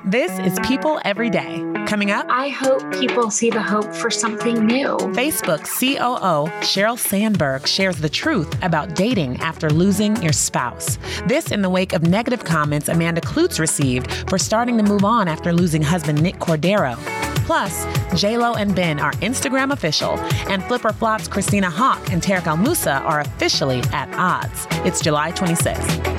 This is People Every Day. Coming up, I hope people see the hope for something new. Facebook COO Sheryl Sandberg shares the truth about dating after losing your spouse. This in the wake of negative comments Amanda Kloots received for starting to move on after losing husband Nick Cordero. Plus, J-Lo and Ben are Instagram official, and Flip or Flop's Christina Hawk and Tarek El Moussa are officially at odds. It's July 26th.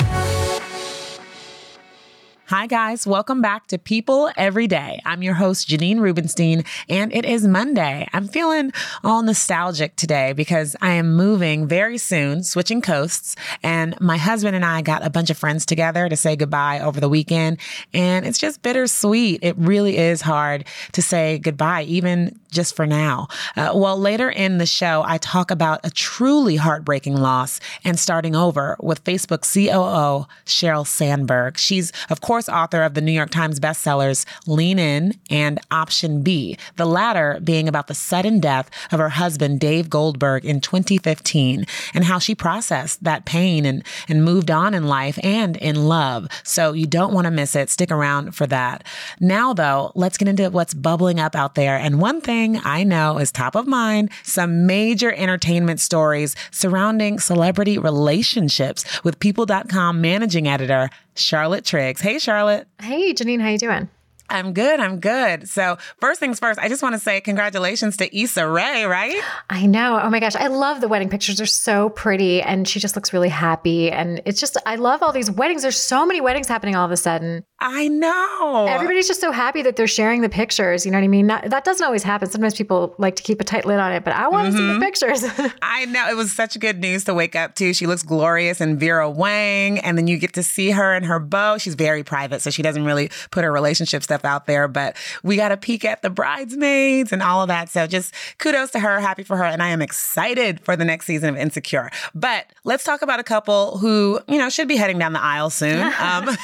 Hi, guys. Welcome back to People Every Day. I'm your host, Janine Rubenstein, and it is Monday. I'm feeling all nostalgic today because I am moving very soon, switching coasts, and my husband and I got a bunch of friends together to say goodbye over the weekend, and it's just bittersweet. It really is hard to say goodbye, even just for now. Well, later in the show, I talk about a truly heartbreaking loss and starting over with Facebook COO Sheryl Sandberg. She's, of course, author of the New York Times bestsellers Lean In and Option B, the latter being about the sudden death of her husband, Dave Goldberg, in 2015, and how she processed that pain and moved on in life and in love. So you don't want to miss it. Stick around for that. Now, though, let's get into what's bubbling up out there. And one thing I know is top of mind, some major entertainment stories surrounding celebrity relationships with People.com managing editor Charlotte Triggs. Hey, Charlotte. Hey, Janine. How you doing? I'm good. So first things first, I just want to say congratulations to Issa Rae, right? I know. Oh my gosh. I love the wedding pictures. They're so pretty and she just looks really happy. And it's just, I love all these weddings. There's so many weddings happening all of a sudden. I know. Everybody's just so happy that they're sharing the pictures. You know what I mean? That doesn't always happen. Sometimes people like to keep a tight lid on it, but I want to see the pictures. I know. It was such good news to wake up to. She looks glorious in Vera Wang. And then you get to see her and her beau. She's very private, so she doesn't really put her relationship stuff out there, but we got a peek at the bridesmaids and all of that. So just kudos to her. Happy for her. And I am excited for the next season of Insecure. But let's talk about a couple who, should be heading down the aisle soon.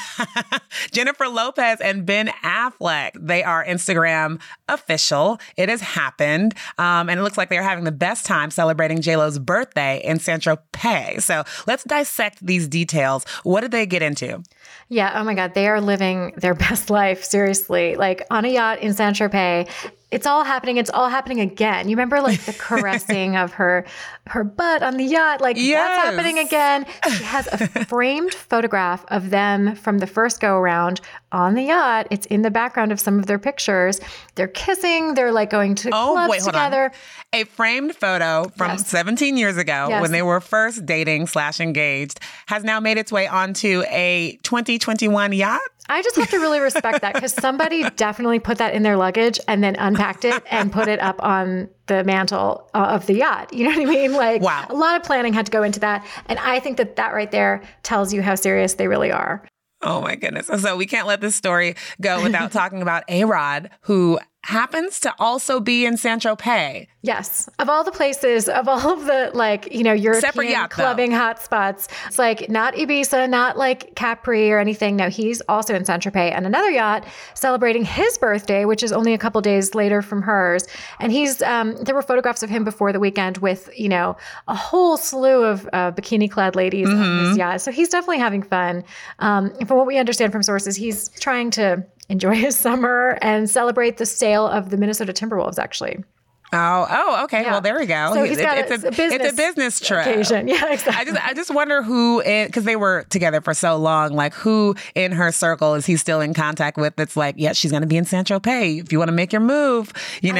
Jennifer Lopez and Ben Affleck. They are Instagram official. It has happened. And it looks like they're having the best time celebrating J-Lo's birthday in Saint-Tropez. So let's dissect these details. What did they get into? Yeah. Oh my God. They are living their best life. Seriously. Like on a yacht in Saint-Tropez. It's all happening. It's all happening again. You remember like the caressing of her butt on the yacht? Like That's happening again. She has a framed photograph of them from the first go around on the yacht. It's in the background of some of their pictures. They're kissing. They're like going to clubs together. A framed photo from 17 years ago when they were first dating / engaged has now made its way onto a 2021 yacht. I just have to really respect that because somebody definitely put that in their luggage and then unpacked it and put it up on the mantle of the yacht. You know what I mean? Like, wow. A lot of planning had to go into that. And I think that right there tells you how serious they really are. Oh my goodness. So we can't let this story go without talking about A-Rod, who happens to also be in Saint-Tropez. Yes. Of all the places, of all of the European clubbing hotspots, it's like not Ibiza, not like Capri or anything. No, he's also in Saint-Tropez and another yacht celebrating his birthday, which is only a couple days later from hers. And he's, there were photographs of him before the weekend with, a whole slew of bikini clad ladies on his yacht. So he's definitely having fun. From what we understand from sources, he's trying to enjoy his summer and celebrate the sale of the Minnesota Timberwolves, actually. Oh, okay. Yeah. Well, there we go. So he's got it's a business trip. Occasion. Yeah, exactly. I just wonder who, because they were together for so long, like who in her circle is he still in contact with that's like, yeah, she's going to be in Saint-Tropez if you want to make your move, I mean,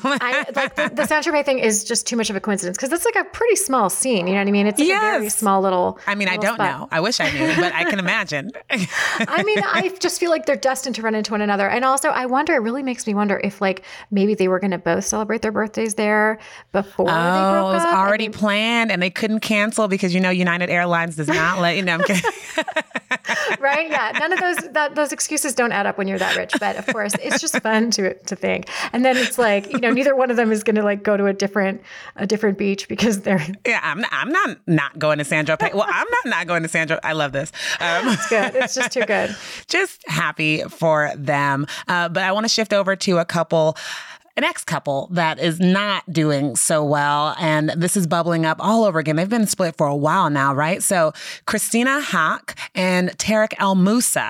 the Saint-Tropez thing is just too much of a coincidence because it's like a pretty small scene. You know what I mean? It's like a very small little I don't spot. know. I wish I knew, but I can imagine. I just feel like they're destined to run into one another. And also, it really makes me wonder if like maybe they were going to both celebrate their birthdays there before they broke up. It was already planned and they couldn't cancel because, United Airlines does not let you know. I'm kidding. Right? Yeah. None of those excuses don't add up when you're that rich. But of course, it's just fun to think. And then it's like, neither one of them is going to like go to a different beach because they're. Yeah, I'm not going to Saint-Tropez. Well, I'm not going to Saint-Tropez. I love this. It's good. It's just too good. Just happy for them. But I want to shift over to an ex-couple that is not doing so well. And this is bubbling up all over again. They've been split for a while now, right? So Christina Hawk and Tarek El Moussa,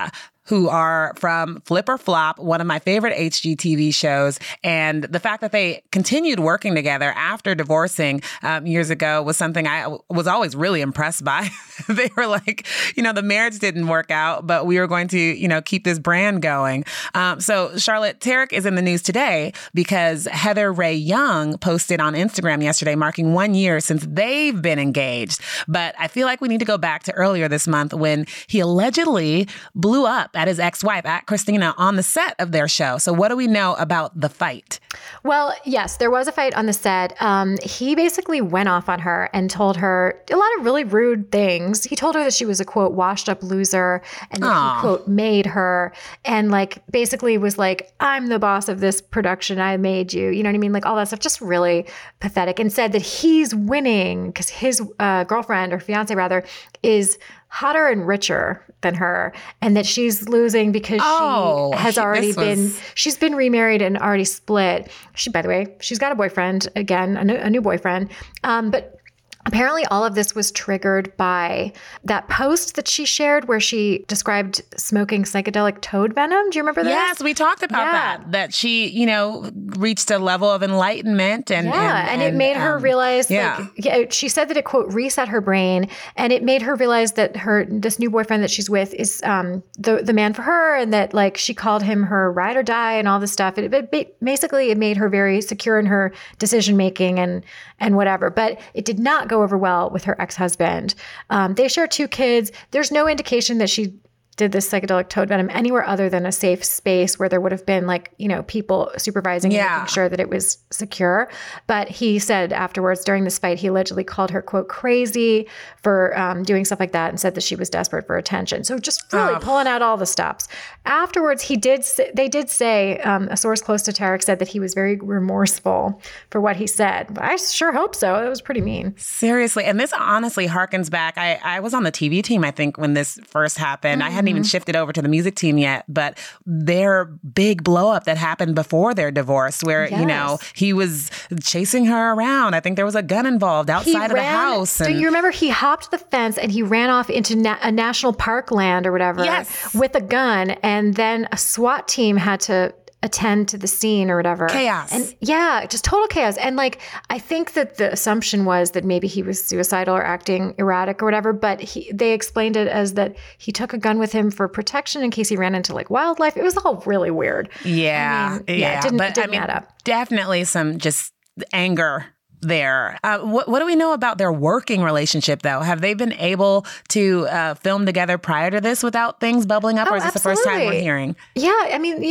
who are from Flip or Flop, one of my favorite HGTV shows. And the fact that they continued working together after divorcing years ago was something I was always really impressed by. They were like, the marriage didn't work out, but we were going to, keep this brand going. So Charlotte, Tarek is in the news today because Heather Rae Young posted on Instagram yesterday, marking 1 year since they've been engaged. But I feel like we need to go back to earlier this month when he allegedly blew up at his ex-wife, at Christina, on the set of their show. So what do we know about the fight? Well, yes, there was a fight on the set. He basically went off on her and told her a lot of really rude things. He told her that she was a, quote, washed up loser and that he, quote, made her, and like basically was like, I'm the boss of this production. I made you. You know what I mean? Like all that stuff, just really pathetic, and said that he's winning because his girlfriend, or fiance rather, is hotter and richer than her, and that she's losing because she has already she's been remarried and already split. She, by the way, she's got a boyfriend again, a new boyfriend. But apparently all of this was triggered by that post that she shared where she described smoking psychedelic toad venom. Do you remember that? Yes, we talked about that she, reached a level of enlightenment. And it made her realize, she said that it, quote, reset her brain, and it made her realize that this new boyfriend that she's with is the man for her, and that like she called him her ride or die and all this stuff. Basically, it made her very secure in her decision making and whatever. But it did not go over well with her ex-husband. They share 2 kids. There's no indication that she did this psychedelic toad venom anywhere other than a safe space where there would have been like, people supervising and making sure that it was secure. But he said afterwards during this fight, he allegedly called her, quote, crazy for doing stuff like that, and said that she was desperate for attention. So just really pulling out all the stops. Afterwards, they did say, a source close to Tarek said that he was very remorseful for what he said. But I sure hope so. It was pretty mean. Seriously. And this honestly harkens back. I was on the TV team, I think, when this first happened. I hadn't even shifted over to the music team yet, but their big blow up that happened before their divorce where, he was chasing her around. I think there was a gun involved outside of the house. Do you remember he hopped the fence and he ran off into a national park land or whatever with a gun, and then a SWAT team had to attend to the scene or whatever. Chaos. And just total chaos. And like, I think that the assumption was that maybe he was suicidal or acting erratic or whatever, but they explained it as that he took a gun with him for protection in case he ran into like wildlife. It was all really weird. Yeah. It didn't add up. Definitely some just anger there. What do we know about their working relationship, though? Have they been able to film together prior to this without things bubbling up, or is this the first time we're hearing? Yeah, I mean,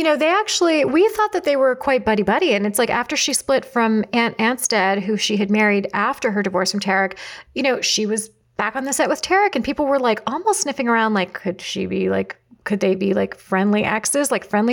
we thought that they were quite buddy-buddy, and it's like after she split from Aunt Anstead, who she had married after her divorce from Tarek, she was back on the set with Tarek, and people were like almost sniffing around, like, could they be like friendly exes, like friendly?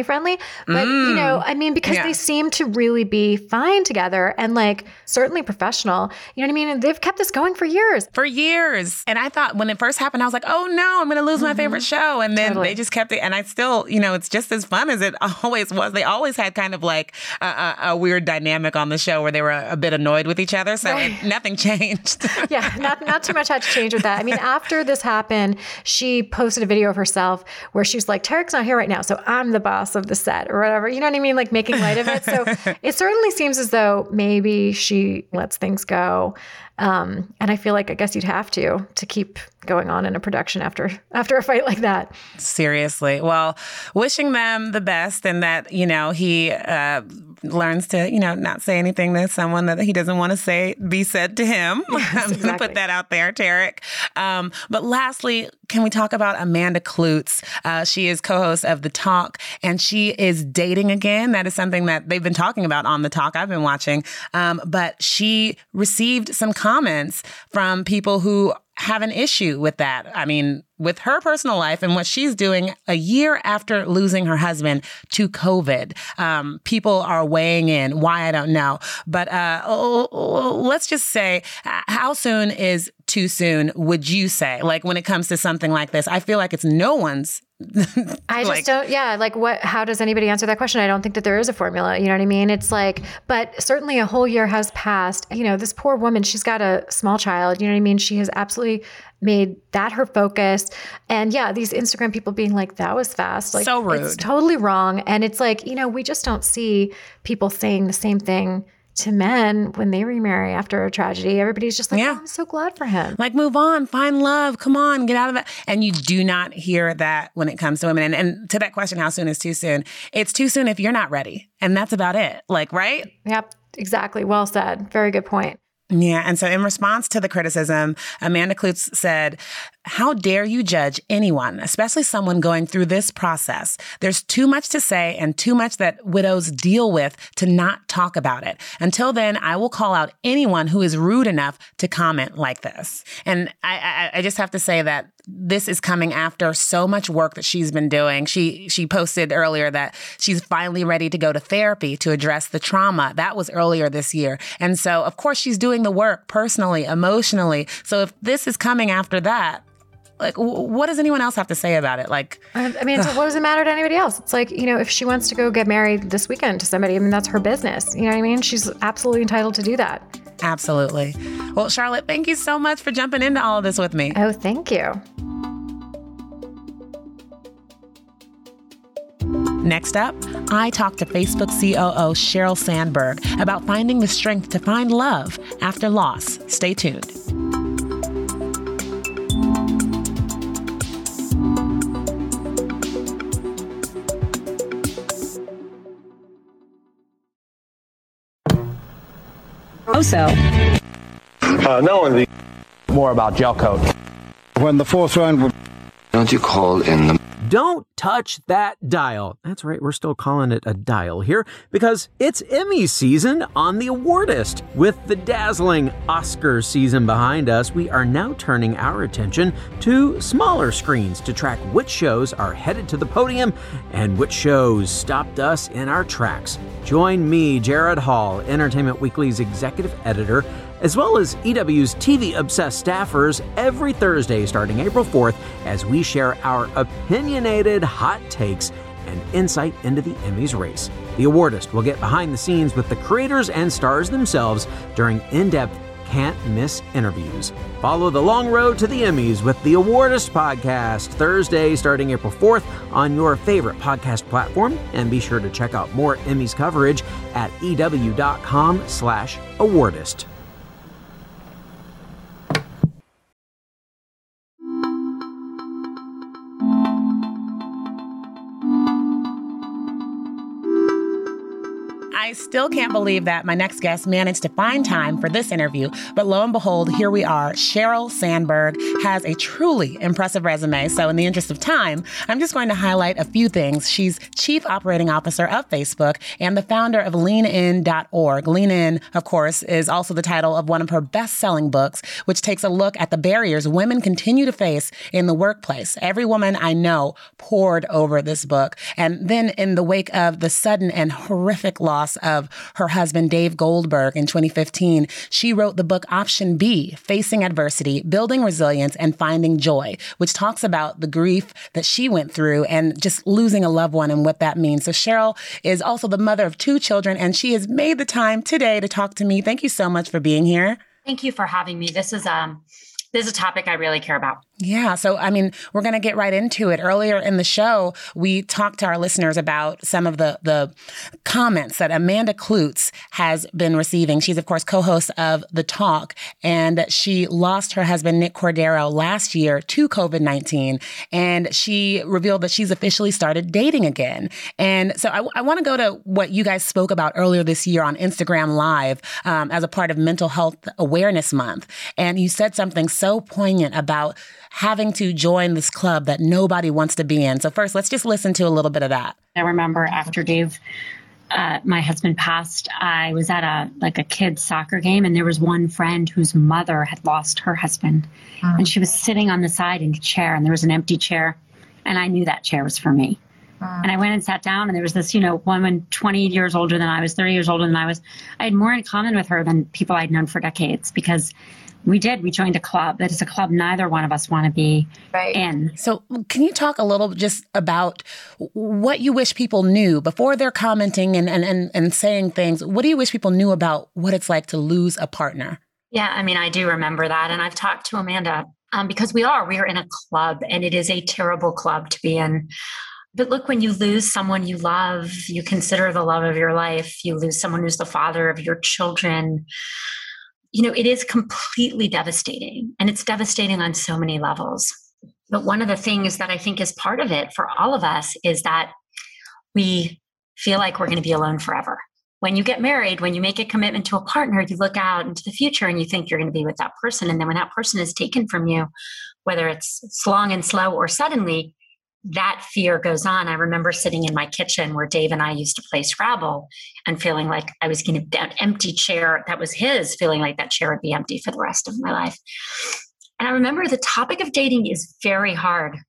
But, because they seem to really be fine together and like certainly professional, you know what I mean? And they've kept this going for years. And I thought when it first happened, I was like, oh no, I'm going to lose my favorite show. And then they just kept it. And I still, it's just as fun as it always was. They always had kind of like a weird dynamic on the show where they were a bit annoyed with each other. So nothing changed. Not too much had to change with that. I mean, after this happened, she posted a video of herself where she was like, Tarek's not here right now, so I'm the boss of the set or whatever. You know what I mean? Like making light of it. So it certainly seems as though maybe she lets things go. And I feel like I guess you'd have to keep going on in a production after a fight like that. Seriously. Well, wishing them the best, and that, he learns to, not say anything to someone that he doesn't want to be said to him. Yes, exactly. Put that out there, Tarek. But lastly, can we talk about Amanda Kloots? She is co-host of The Talk, and she is dating again. That is something that they've been talking about on The Talk. I've been watching. But she received some comments from people who have an issue with that. I mean, with her personal life and what she's doing a year after losing her husband to COVID. People are weighing in. Why, I don't know. But let's just say, how soon is too soon, would you say? Like when it comes to something like this, I feel like it's no one's I just don't, how does anybody answer that question? I don't think that there is a formula, you know what I mean? It's like, but certainly a whole year has passed. You know, this poor woman, she's got a small child, you know what I mean? She has absolutely made that her focus. And yeah, these Instagram people being like, that was fast. Like, so rude. It's totally wrong. And it's like, you know, we just don't see people saying the same thing to men when they remarry after a tragedy. Everybody's just like, oh, I'm so glad for him. Like, move on, find love, come on, get out of that. And you do not hear that when it comes to women. And to that question, how soon is too soon? It's too soon if you're not ready. And that's about it. Like, right? Yep, exactly. Well said. Very good point. Yeah. And so in response to the criticism, Amanda Kloots said, how dare you judge anyone, especially someone going through this process? There's too much to say and too much that widows deal with to not talk about it. Until then, I will call out anyone who is rude enough to comment like this. And I just have to say that this is coming after so much work that she's been doing. She posted earlier that she's finally ready to go to therapy to address the trauma. That was earlier this year. And so, of course, she's doing the work personally, emotionally. So if this is coming after that, like, what does anyone else have to say about it? Like, I mean, so what does it matter to anybody else? It's like, you know, if she wants to go get married this weekend to somebody, I mean, that's her business. You know what I mean? She's absolutely entitled to do that. Absolutely. Well, Charlotte, thank you so much for jumping into all of this with me. Oh, thank you. Next up, I talked to Facebook COO Sheryl Sandberg about finding the strength to find love after loss. Stay tuned. Also, not only more about gel coat. When the fourth round, don't you call in the... Don't touch that dial. That's right, we're still calling it a dial here because it's Emmy season on The Awardist. With the dazzling Oscar season behind us, we are now turning our attention to smaller screens to track which shows are headed to the podium and which shows stopped us in our tracks. Join me, Jared Hall, Entertainment Weekly's executive editor, as well as EW's TV-obsessed staffers every Thursday starting April 4th as we share our opinionated hot takes and insight into the Emmys race. The Awardist will get behind the scenes with the creators and stars themselves during in-depth, can't-miss interviews. Follow the long road to the Emmys with the Awardist podcast Thursday starting April 4th on your favorite podcast platform, and be sure to check out more Emmys coverage at EW.com/Awardist. I still can't believe that my next guest managed to find time for this interview, but lo and behold, here we are. Sheryl Sandberg has a truly impressive resume, so in the interest of time, I'm just going to highlight a few things. She's Chief Operating Officer of Facebook and the founder of LeanIn.org. Lean In, of course, is also the title of one of her best-selling books, which takes a look at the barriers women continue to face in the workplace. Every woman I know pored over this book, and then in the wake of the sudden and horrific loss of her husband, Dave Goldberg, in 2015, she wrote the book Option B, Facing Adversity, Building Resilience, and Finding Joy, which talks about the grief that she went through and just losing a loved one and what that means. So Sheryl is also the mother of 2 children, and she has made the time today to talk to me. Thank you so much for being here. Thank you for having me. This is a topic I really care about. Yeah. So, I mean, we're going to get right into it. Earlier in the show, we talked to our listeners about some of the comments that Amanda Kloots has been receiving. She's, of course, co-host of The Talk, and she lost her husband, Nick Cordero, last year to COVID-19. And she revealed that she's officially started dating again. And so I want to go to what you guys spoke about earlier this year on Instagram Live as a part of Mental Health Awareness Month. And you said something so poignant about having to join this club that nobody wants to be in. So first, let's just listen to a little bit of that. I remember after Dave, my husband passed, I was at a kid's soccer game, and there was one friend whose mother had lost her husband. And she was sitting on the side in a chair, and there was an empty chair. And I knew that chair was for me. And I went and sat down, and there was this, woman 20 years older than I was, 30 years older than I was. I had more in common with her than people I'd known for decades, because We did. We joined a club. That is a club neither one of us want to be in. So can you talk a little just about what you wish people knew before they're commenting and saying things? What do you wish people knew about what it's like to lose a partner? Yeah, I mean, I do remember that. And I've talked to Amanda because we are in a club, and it is a terrible club to be in. But look, when you lose someone you love, you consider the love of your life, you lose someone who's the father of your children, it is completely devastating, and it's devastating on so many levels. But one of the things that I think is part of it for all of us is that we feel like we're going to be alone forever. When you get married, when you make a commitment to a partner, you look out into the future and you think you're going to be with that person. And then when that person is taken from you, whether it's long and slow or suddenly, that fear goes on. I remember sitting in my kitchen where Dave and I used to play Scrabble and feeling like I was going to, that empty chair that was his, feeling like that chair would be empty for the rest of my life. And I remember the topic of dating is very hard.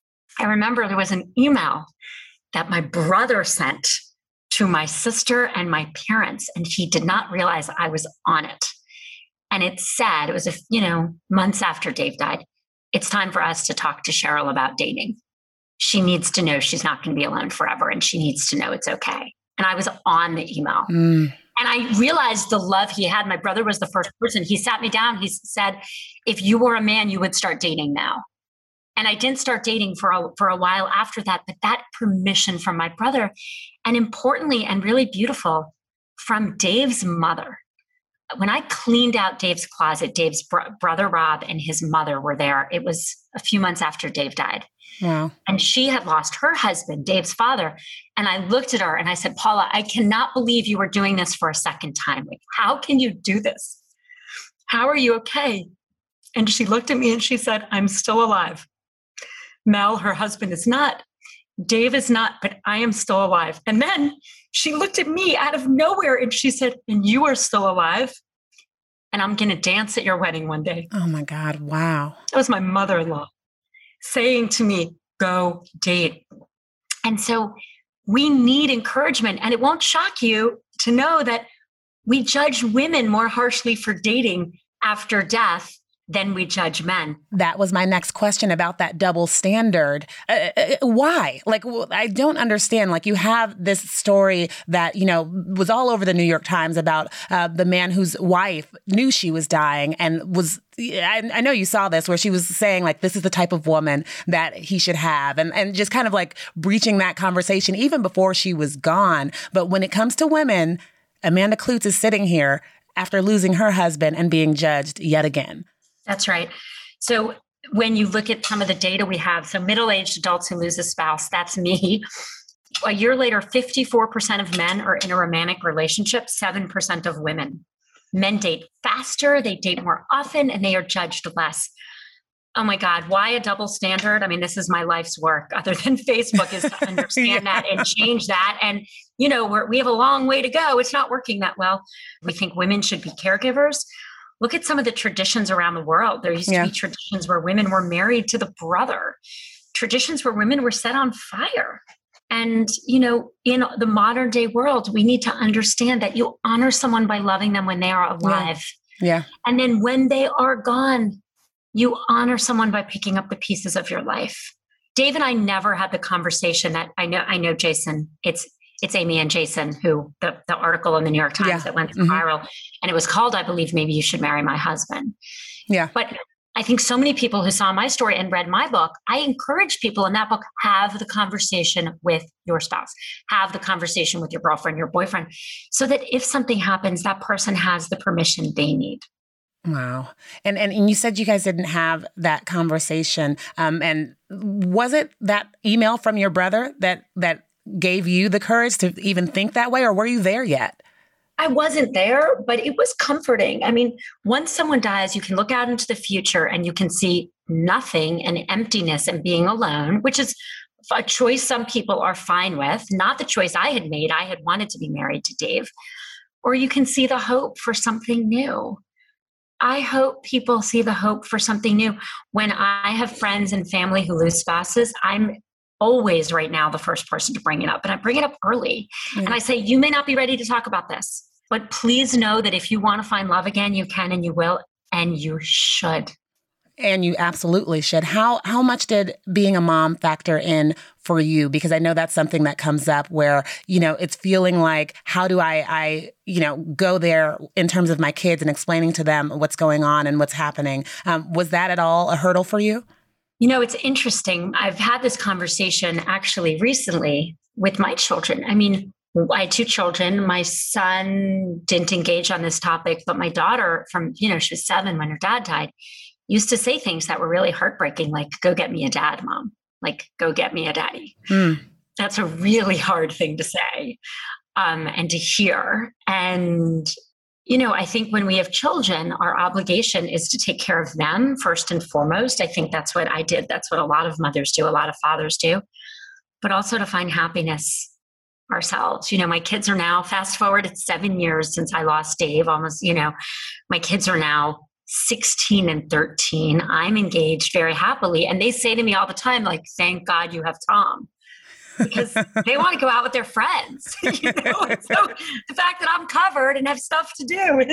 I remember there was an email that my brother sent to my sister and my parents, and he did not realize I was on it. And it said, it was months after Dave died, it's time for us to talk to Cheryl about dating. She needs to know she's not going to be alone forever, and she needs to know it's okay. And I was on the email. And I realized the love he had. My brother was the first person. He sat me down. He said, if you were a man, you would start dating now. And I didn't start dating for a while after that, but that permission from my brother, and importantly, and really beautiful, from Dave's mother. When I cleaned out Dave's closet, Dave's brother, Rob, and his mother were there. It was a few months after Dave died. Wow. And she had lost her husband, Dave's father. And I looked at her and I said, Paula, I cannot believe you were doing this for a second time. Like, how can you do this? How are you okay? And she looked at me and she said, I'm still alive. Mel, her husband, is not. Dave is not, but I am still alive. And then she looked at me out of nowhere and she said, and you are still alive. And I'm going to dance at your wedding one day. Oh my God. Wow. That was my mother-in-law saying to me, go date. And so we need encouragement. And it won't shock you to know that we judge women more harshly for dating after death than we judge men. That was my next question about that double standard. Why? Like, I don't understand. Like, you have this story that, was all over the New York Times about the man whose wife knew she was dying and was, I know you saw this, where she was saying, like, this is the type of woman that he should have, and just kind of like breaching that conversation even before she was gone. But when it comes to women, Amanda Kloots is sitting here after losing her husband and being judged yet again. That's right. So when you look at some of the data we have, so middle-aged adults who lose a spouse, that's me. A year later, 54% of men are in a romantic relationship, 7% of women. Men date faster, they date more often, and they are judged less. Oh my God, why a double standard? I mean, this is my life's work, other than Facebook, is to understand that and change that. And, we have a long way to go. It's not working that well. We think women should be caregivers. Look at some of the traditions around the world. There used to be traditions where women were married to the brother, traditions where women were set on fire. And, in the modern day world, we need to understand that you honor someone by loving them when they are alive. Yeah. And then when they are gone, you honor someone by picking up the pieces of your life. Dave and I never had the conversation that I know, Jason, it's Amy and Jason, who the article in the New York Times that went viral, and it was called, I believe, Maybe You Should Marry My Husband. Yeah. But I think so many people who saw my story and read my book, I encourage people in that book, have the conversation with your spouse, have the conversation with your girlfriend, your boyfriend, so that if something happens, that person has the permission they need. Wow. And you said you guys didn't have that conversation. And was it that email from your brother that gave you the courage to even think that way, or were you there yet? I wasn't there, but it was comforting. I mean, once someone dies, you can look out into the future and you can see nothing and emptiness and being alone, which is a choice some people are fine with, not the choice I had made. I had wanted to be married to Dave. Or you can see the hope for something new. I hope people see the hope for something new. When I have friends and family who lose spouses, I'm always right now the first person to bring it up. And I bring it up early. And I say, you may not be ready to talk about this, but please know that if you want to find love again, you can and you will. and you should. And you absolutely should. How much did being a mom factor in for you? Because I know that's something that comes up where, it's feeling like, how do I go there in terms of my kids and explaining to them what's going on and what's happening? Was that at all a hurdle for you? It's interesting. I've had this conversation actually recently with my children. I mean, I had 2 children. My son didn't engage on this topic, but my daughter she was 7 when her dad died, used to say things that were really heartbreaking, like, go get me a dad, Mom. Like, go get me a daddy. That's a really hard thing to say and to hear. And, I think when we have children, our obligation is to take care of them first and foremost. I think that's what I did. That's what a lot of mothers do, a lot of fathers do, but also to find happiness ourselves. My kids are now, fast forward, it's 7 years since I lost Dave, almost, my kids are now 16 and 13. I'm engaged very happily. And they say to me all the time, like, thank God you have Tom, because they want to go out with their friends. So the fact that I'm covered and have stuff to do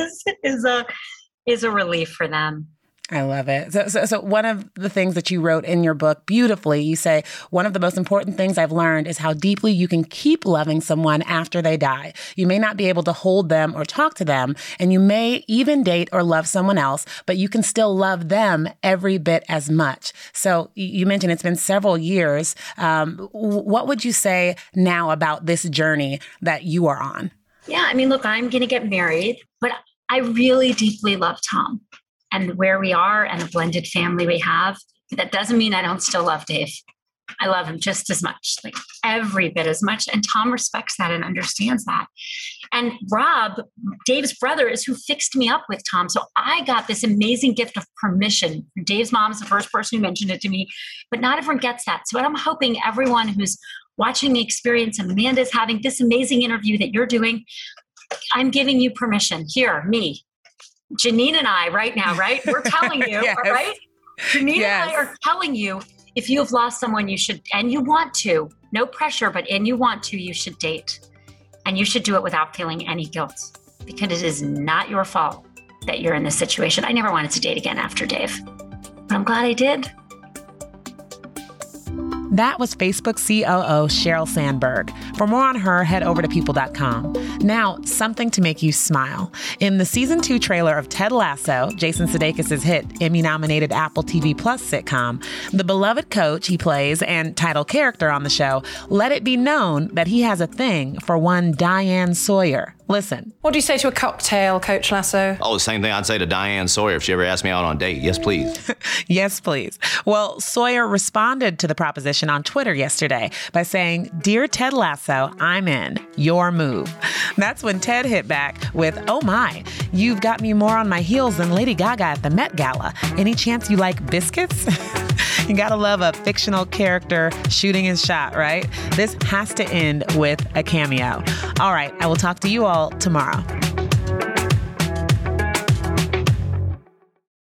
is a relief for them. I love it. So one of the things that you wrote in your book beautifully, you say, one of the most important things I've learned is how deeply you can keep loving someone after they die. You may not be able to hold them or talk to them, and you may even date or love someone else, but you can still love them every bit as much. So you mentioned it's been several years. What would you say now about this journey that you are on? Yeah, I mean, look, I'm going to get married, but I really deeply love Tom. And where we are and the blended family we have, that doesn't mean I don't still love Dave. I love him just as much, like every bit as much. And Tom respects that and understands that. And Rob, Dave's brother, is who fixed me up with Tom. So I got this amazing gift of permission. Dave's mom is the first person who mentioned it to me, but not everyone gets that. So I'm hoping everyone who's watching the experience, Amanda's having this amazing interview that you're doing, I'm giving you permission. Here, me. Janine and I right now, right? We're telling you, yes. Right? Janine and I are telling you, if you have lost someone, you should, and you want to, no pressure, but you want to, you should date. And you should do it without feeling any guilt, because it is not your fault that you're in this situation. I never wanted to date again after Dave, but I'm glad I did. That was Facebook COO Sheryl Sandberg. For more on her, head over to people.com. Now, something to make you smile. In the season 2 trailer of Ted Lasso, Jason Sudeikis' hit Emmy-nominated Apple TV Plus sitcom, the beloved coach he plays and title character on the show let it be known that he has a thing for one Diane Sawyer. Listen. What do you say to a cocktail, Coach Lasso? Oh, the same thing I'd say to Diane Sawyer if she ever asked me out on a date. Yes, please. Yes, please. Well, Sawyer responded to the proposition on Twitter yesterday by saying, "Dear Ted Lasso, I'm in. Your move." That's when Ted hit back with, "Oh my, you've got me more on my heels than Lady Gaga at the Met Gala. Any chance you like biscuits?" You gotta love a fictional character shooting his shot, right? This has to end with a cameo. All right, I will talk to you all tomorrow.